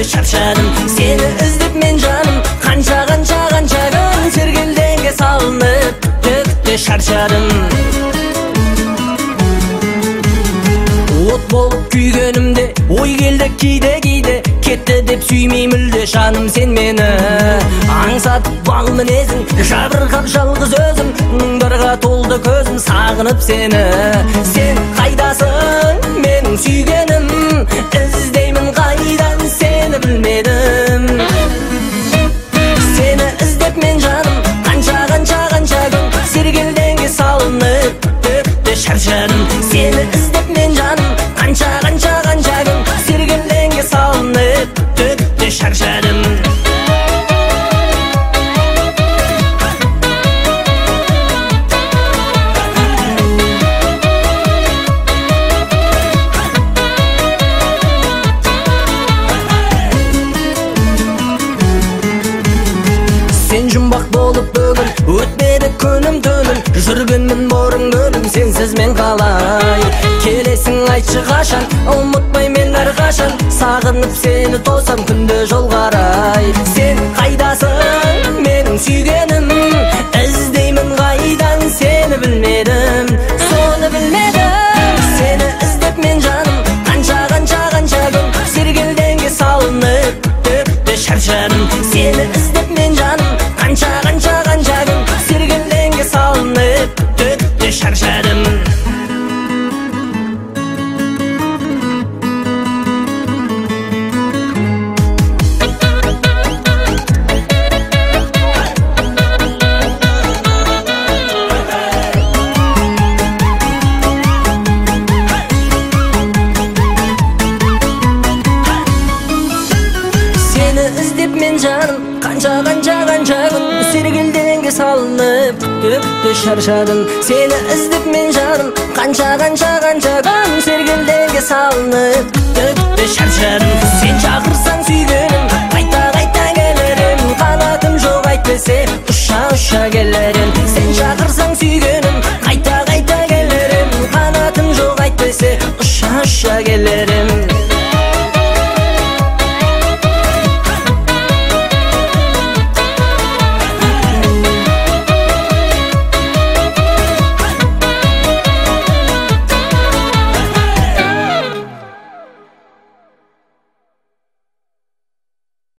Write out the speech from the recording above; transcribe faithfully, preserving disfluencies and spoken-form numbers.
шаршадым. Сені іздеп мен жаным, қанша қанша қанша күн сергелдеңге салынып, тіпті шаршадым. От болып күйгенімде ой келді кейде-кейде, кетті деп сүймей мүлде жаным сен мені. Аңсатып бал мінезің, жабырқап жалғыз өзім, мұңдарға толды көзім сағынып сені. Сен қайдасың менің сүйгенім, іздеймін қайдан сені білмедім. Сені іздеп мен жаным, қанша қанша қанша күн сергелдеңге салынып, тіпті шаршадым. Сені іздеп мен жаным, қанша қанша қанша күн сергелдеңге салынып, тіпті шаршадым. Сен жұмбақ болып бүгін өтмеді күнім түнім, жүргенмін бұрын көлім сенсіз мен қалай. Келесің айтшы қашан, ұмытпай мен әрқашан, сағынып сені тосам күнде жол қарай. Сен қайдасың менің сүйгенім, іздеймін қайдан сені білмедім, соны білмедім. Сені іздеп мен жаным, қанша қанша қанша күн сергелдеңге салынып, тіпті шаршадым. Сені іздеп мен жаным, қанша қанша қанша күн сергелдеңге салынып, тіпті шаршадым. Сені іздеп мен жаным, қанша қанша қанша күн сергелдеңге салынып, тіпті шаршадым. Сені іздеп мен жаным, қанша қанша қанша күн сергелдеңге салынып, тіпті шаршадым. Сен шақырсаң сүйгенім, қайта қайта келерім, қанатым жоқ әйтпесе ұша ұша келерім.